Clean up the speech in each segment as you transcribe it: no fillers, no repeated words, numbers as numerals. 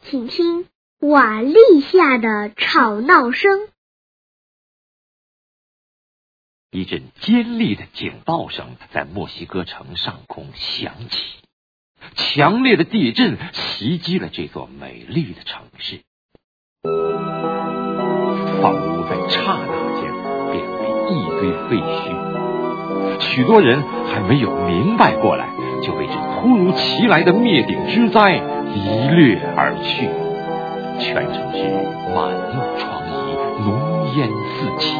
请听瓦砾下的吵闹声。 一阵尖利的警报声在墨西哥城上空响起，强烈的地震袭击了这座美丽的城市。房屋在刹那间变为一堆废墟，许多人还没有明白过来，就被这突如其来的灭顶之灾一掠而去，全城是满目疮痍，浓烟四起。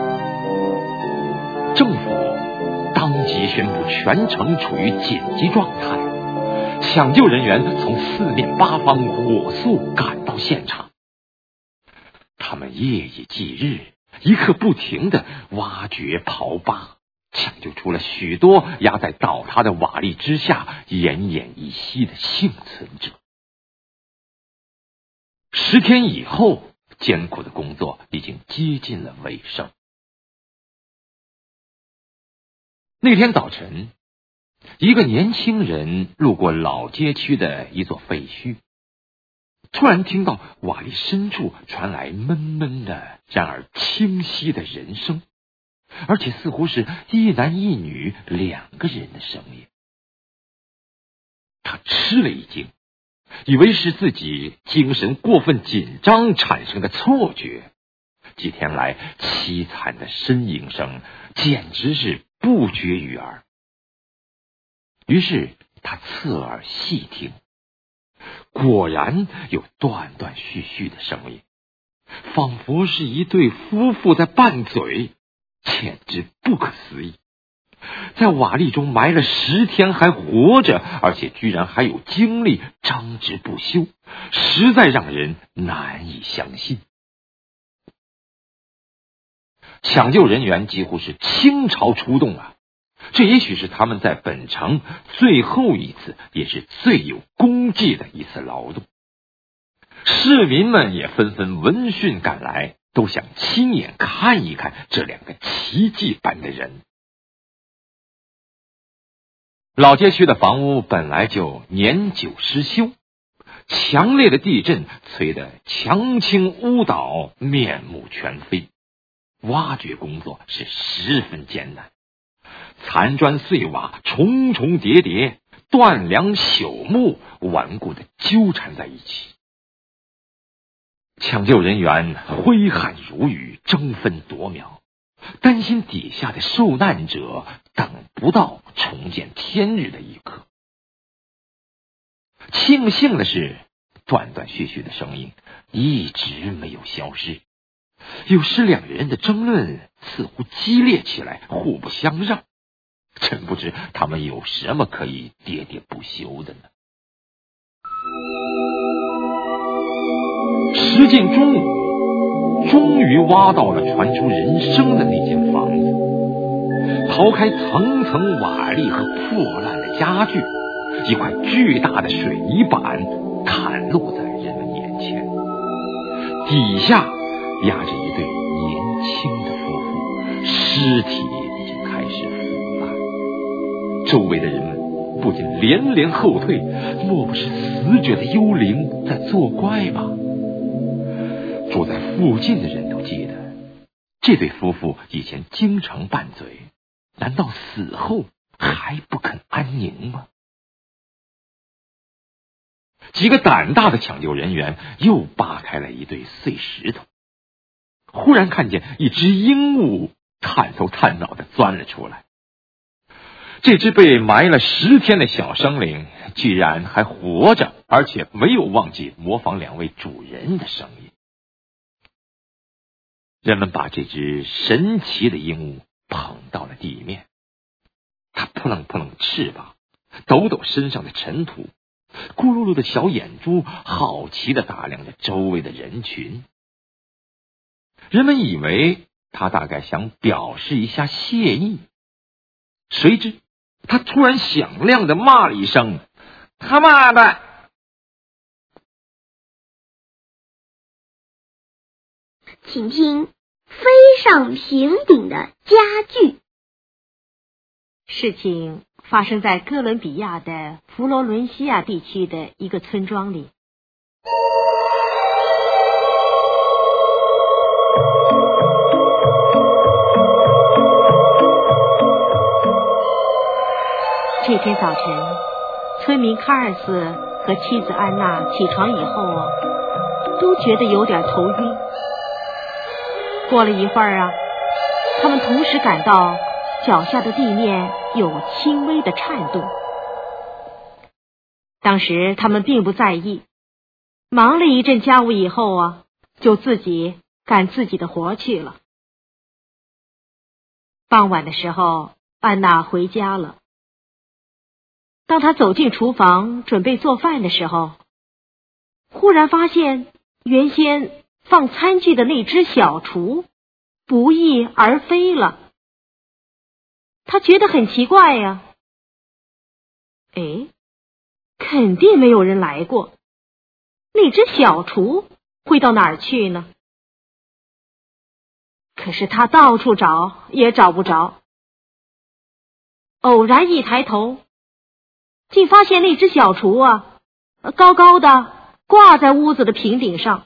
政府当即宣布全城处于紧急状态，抢救人员从四面八方火速赶到现场。他们夜以继日，一刻不停地挖掘刨扒，抢救出了许多压在倒塌的瓦砾之下奄奄一息的幸存者。10天以后，艰苦的工作已经接近了尾声。那天早晨，一个年轻人路过老街区的一座废墟，突然听到瓦砾深处传来闷闷的然而清晰的人声，而且似乎是一男一女2个人的声音。他吃了一惊，以为是自己精神过分紧张产生的错觉。几天来凄惨的呻吟声简直是不绝于耳。于是他侧耳细听，果然有断断续续的声音，仿佛是一对夫妇在拌嘴，简直不可思议。在瓦砾中埋了10天还活着，而且居然还有精力张弛不休，实在让人难以相信。抢救人员几乎是倾巢出动啊！这也许是他们在本城最后一次，也是最有功绩的一次劳动。市民们也纷纷闻讯赶来，都想亲眼看一看这2个奇迹般的人。老街区的房屋本来就年久失修，强烈的地震催得墙倾屋倒，面目全非。挖掘工作是十分艰难，残砖碎瓦重重叠叠，断梁朽木顽固地纠缠在一起。抢救人员挥汗如雨，争分夺秒，担心底下的受难者等不到重见天日的一刻。庆幸的是，断断续续的声音一直没有消失，有时2人的争论似乎激烈起来，互不相让。真不知他们有什么可以喋喋不休的呢？时近中午，终于挖到了传出人声的那间房子。刨开层层瓦砾和破烂的家具，一块巨大的水泥板袒露在人们眼前，底下压着一对年轻的夫妇，尸体已经开始腐烂。周围的人们不禁连连后退，莫不是死者的幽灵在作怪吧？住在附近的人都记得，这对夫妇以前经常拌嘴，难道死后还不肯安宁吗？几个胆大的抢救人员又扒开了一堆碎石头，忽然看见一只鹦鹉探头探脑地钻了出来。这只被埋了10天的小生灵居然还活着，而且没有忘记模仿2位主人的声音。人们把这只神奇的鹦鹉捧到了地面，它扑棱扑棱翅膀，抖抖身上的尘土，咕噜噜的小眼珠好奇地打量着周围的人群。人们以为他大概想表示一下谢意，谁知他突然响亮地骂了一声：“他妈的！” 请听飞上平顶的家具。 事情发生在哥伦比亚的佛罗伦西亚地区的一个村庄里。 这天早晨，村民卡尔斯和妻子安娜起床以后都觉得有点头晕。过了一会儿他们同时感到脚下的地面有轻微的颤动。当时他们并不在意，忙了一阵家务以后就自己干自己的活去了。傍晚的时候，安娜回家了。当她走进厨房准备做饭的时候，忽然发现原先放餐具的那只小厨不翼而飞了。她觉得很奇怪呀，肯定没有人来过，那只小厨会到哪儿去呢？可是她到处找也找不着。偶然一抬头，竟发现那只小厨高高的挂在屋子的平顶上。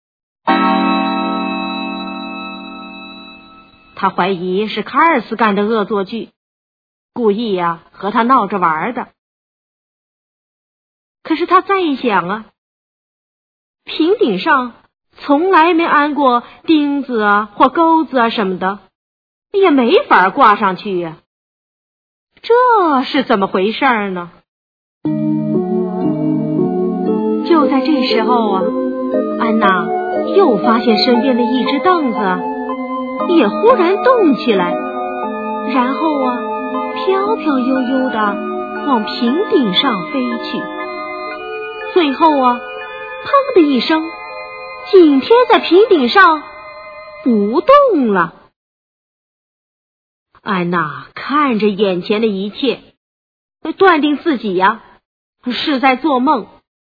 他怀疑是卡尔斯干的恶作剧，故意和他闹着玩的。可是他再一想平顶上从来没安过钉子或钩子什么的，也没法挂上去这是怎么回事呢？就在这时候安娜又发现身边的一只凳子也忽然动起来，然后飘飘悠悠的往平顶上飞去，最后砰的一声紧贴在平顶上不动了。安娜看着眼前的一切，断定自己是在做梦。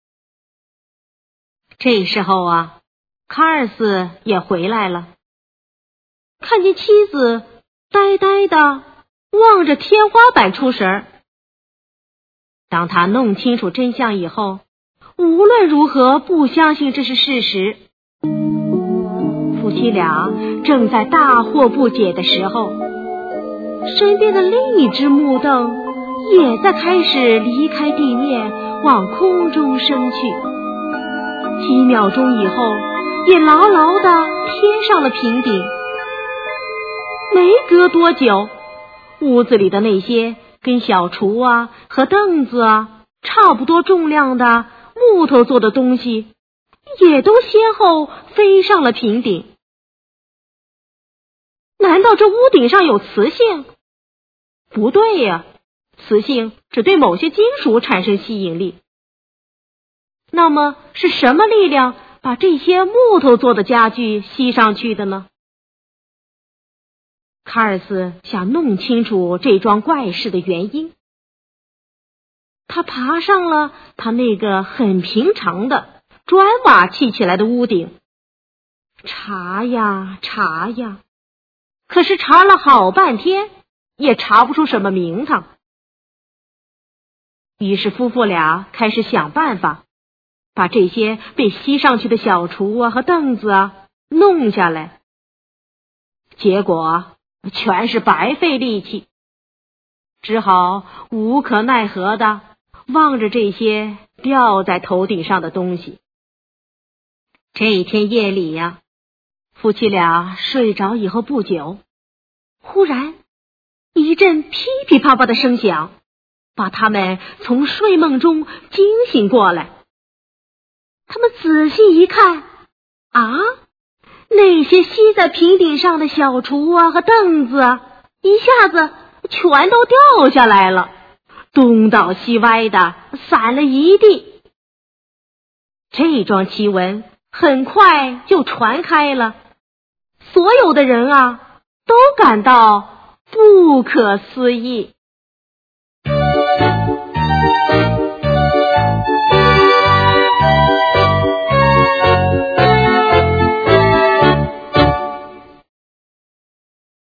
这时候卡尔斯也回来了，看见妻子呆呆的望着天花板出神。当他弄清楚真相以后，无论如何不相信这是事实。夫妻俩正在大惑不解的时候，身边的另一只木凳也在开始离开地面往空中升去，几秒钟以后也牢牢地贴上了平顶。没隔多久，屋子里的那些跟小厨和凳子差不多重量的木头做的东西也都先后飞上了平顶。难道这屋顶上有磁性？不对呀，磁性只对某些金属产生吸引力。那么是什么力量把这些木头做的家具吸上去的呢？卡尔斯想弄清楚这桩怪事的原因。他爬上了他那个很平常的砖瓦砌起来的屋顶，查呀查呀，可是查了好半天也查不出什么名堂。于是夫妇俩开始想办法把这些被吸上去的小厨和凳子弄下来，结果全是白费力气，只好无可奈何的望着这些吊在头顶上的东西。这一天夜里夫妻俩睡着以后不久，忽然一阵噼噼啪啪的声响把他们从睡梦中惊醒过来。他们仔细一看那些吸在平顶上的小厨和凳子一下子全都掉下来了，东倒西歪的散了一地。这桩奇闻很快就传开了，所有的人都感到不可思议。